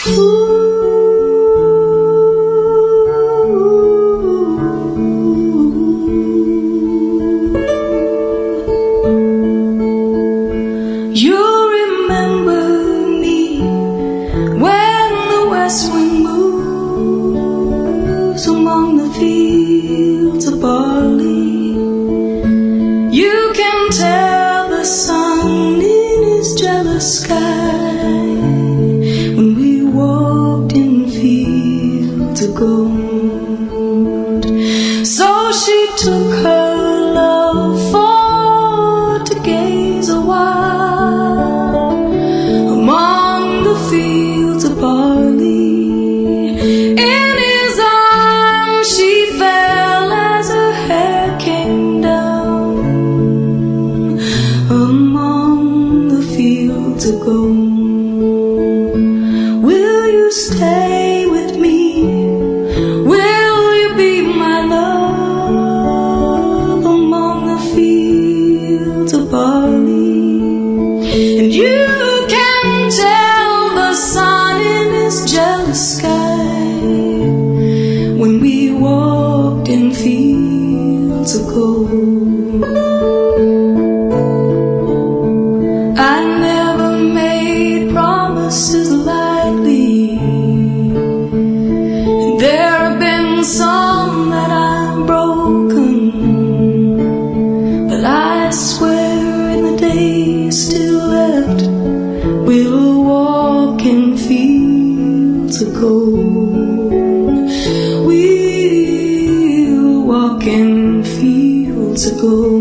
You remember me when the west wind moves among the fields of barley. You can tell the sun in his jealous sky when we walked in fields of gold. So she took her love for to gaze a while among the fields of barley. In his arms she fell as her hair came down among the fields of gold. Will you stay with me? Will you be my love among the fields of barley? And you can tell the sun in his jealous sky when we walked in fields of gold. I never made promises lightly. There have been some that I've broken, but I swear in the days still left, we'll walk in fields of gold. We'll walk in fields of gold.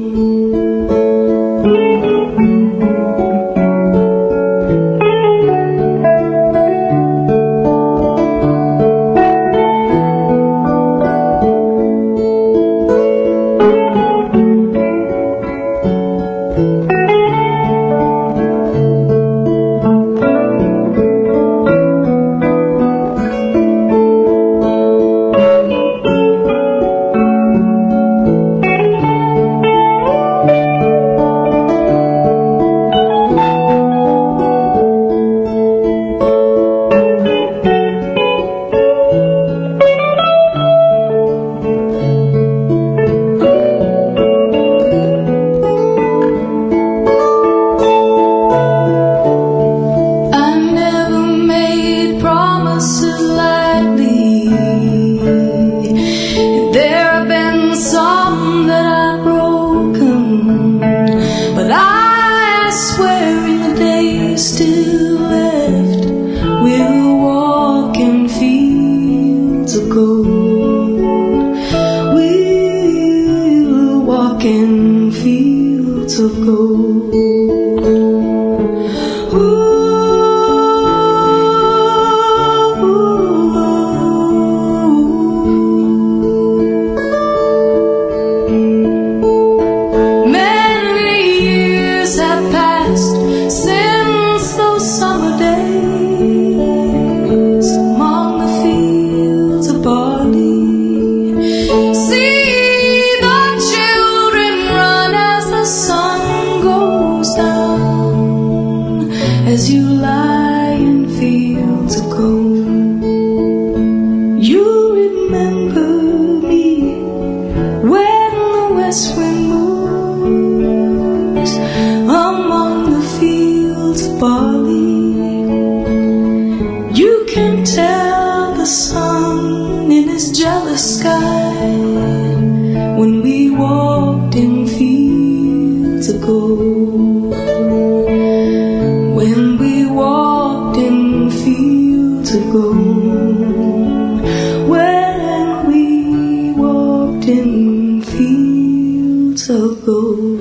Still left, we'll walk in fields of gold. We'll walk in fields of gold. Many years have passed since those summer days among the fields of barley. See the children run as the sun goes down, as you lie in fields of gold. You remember me when the west wind moves among the fields of barley. You can tell the sun in his jealous sky when we walked in fields of gold. When we walked in fields of gold. When we walked in fields of gold.